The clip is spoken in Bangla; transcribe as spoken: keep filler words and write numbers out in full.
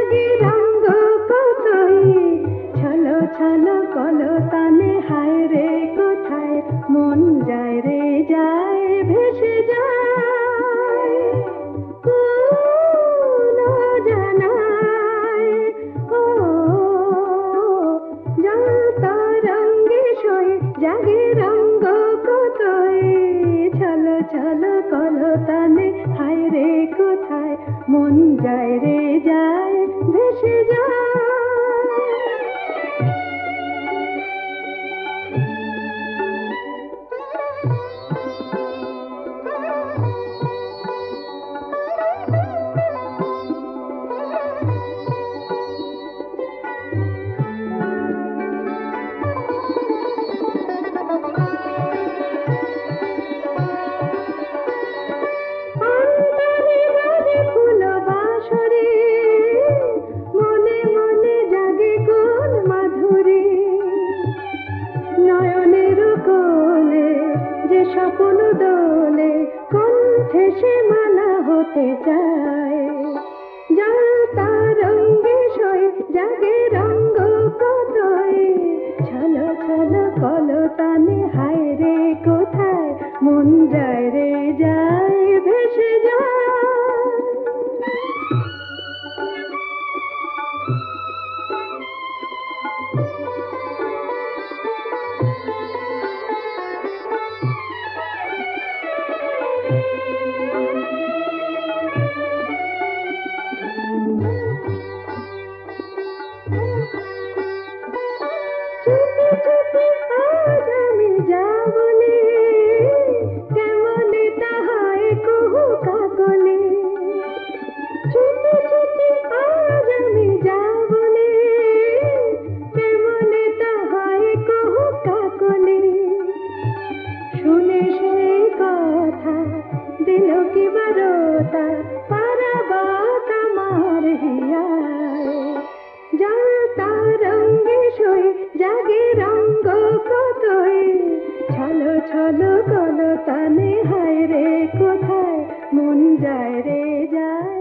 জাগে রঙ্গ কতই, ছলো ছলো কলতানে হায় রে কোথায় মন যায় রে যায় ভেসে যায় কোন জানায়। ও জল তরঙ্গে সই জাগে রঙ্গ কতই, ছলো ছলো কলতানে হায় রে কোথায় মন যায় রে যায় ভেসে যায়। স্বপ্ন দোলে কণ্ঠে সে মালা হতে চায়, জল তরঙ্গে সই জাগে রঙ্গ কতই, ছলো ছলো কলতানে হায় রে কোথায় মন যায় রে যায় ভেসে যায়। চুপি চুপি আজ আমি যা বলি, কেমনে তাহাই কহু কাকলি। চুপি চুপি আজ আমি যা বলি, কেমনে তাহাই কহু কাকলি। শুনে সেই কথা দিল কি বারতা পারাবাত আমার হিয়ায়, জল তরঙ্গে সই জাগে রঙ্গ কতই, ছলো ছলো কলতানে হায় রে কোথায় মন যায় রে যায়।